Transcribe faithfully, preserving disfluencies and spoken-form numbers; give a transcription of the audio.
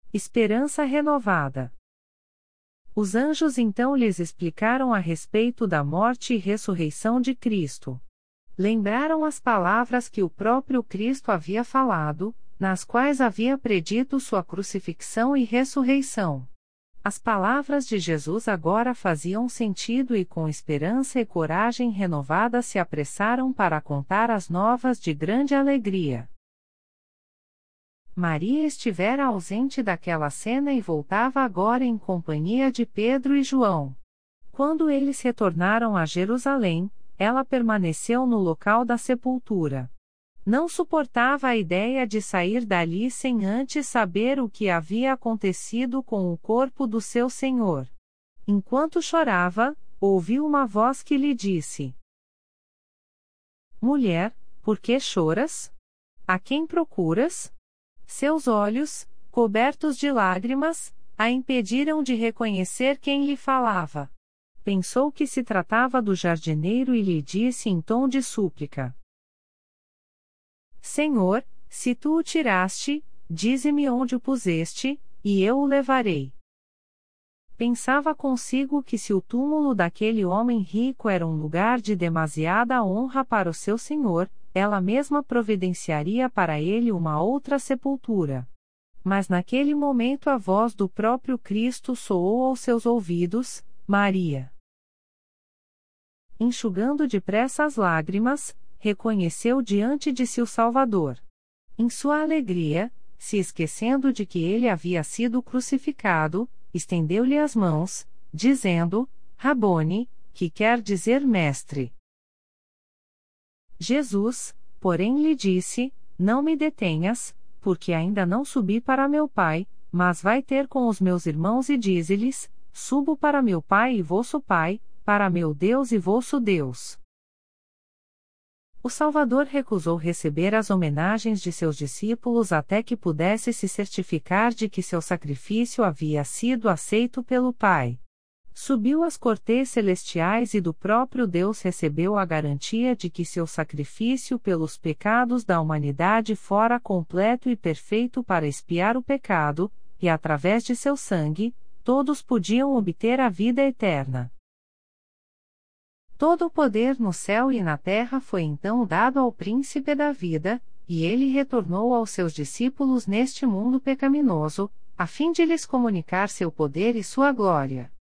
Esperança renovada. Os anjos então lhes explicaram a respeito da morte e ressurreição de Cristo. Lembraram as palavras que o próprio Cristo havia falado, nas quais havia predito sua crucifixão e ressurreição. As palavras de Jesus agora faziam sentido e com esperança e coragem renovada se apressaram para contar as novas de grande alegria. Maria estivera ausente daquela cena e voltava agora em companhia de Pedro e João. Quando eles retornaram a Jerusalém, ela permaneceu no local da sepultura. Não suportava a ideia de sair dali sem antes saber o que havia acontecido com o corpo do seu Senhor. Enquanto chorava, ouviu uma voz que lhe disse: Mulher, por que choras? A quem procuras? Seus olhos, cobertos de lágrimas, a impediram de reconhecer quem lhe falava. Pensou que se tratava do jardineiro e lhe disse em tom de súplica: Senhor, se tu o tiraste, dize-me onde o puseste, e eu o levarei. Pensava consigo que se o túmulo daquele homem rico era um lugar de demasiada honra para o seu senhor, ela mesma providenciaria para ele uma outra sepultura. Mas naquele momento a voz do próprio Cristo soou aos seus ouvidos: Maria. Enxugando depressa as lágrimas, reconheceu diante de si o Salvador. Em sua alegria, se esquecendo de que ele havia sido crucificado, estendeu-lhe as mãos, dizendo: Rabone, que quer dizer mestre. Jesus, porém, lhe disse: Não me detenhas, porque ainda não subi para meu Pai, mas vai ter com os meus irmãos e dize-lhes: Subo para meu Pai e vosso Pai, para meu Deus e vosso Deus. O Salvador recusou receber as homenagens de seus discípulos até que pudesse se certificar de que seu sacrifício havia sido aceito pelo Pai. Subiu às cortes celestiais e do próprio Deus recebeu a garantia de que seu sacrifício pelos pecados da humanidade fora completo e perfeito para expiar o pecado, e através de seu sangue, todos podiam obter a vida eterna. Todo o poder no céu e na terra foi então dado ao Príncipe da Vida, e ele retornou aos seus discípulos neste mundo pecaminoso, a fim de lhes comunicar seu poder e sua glória.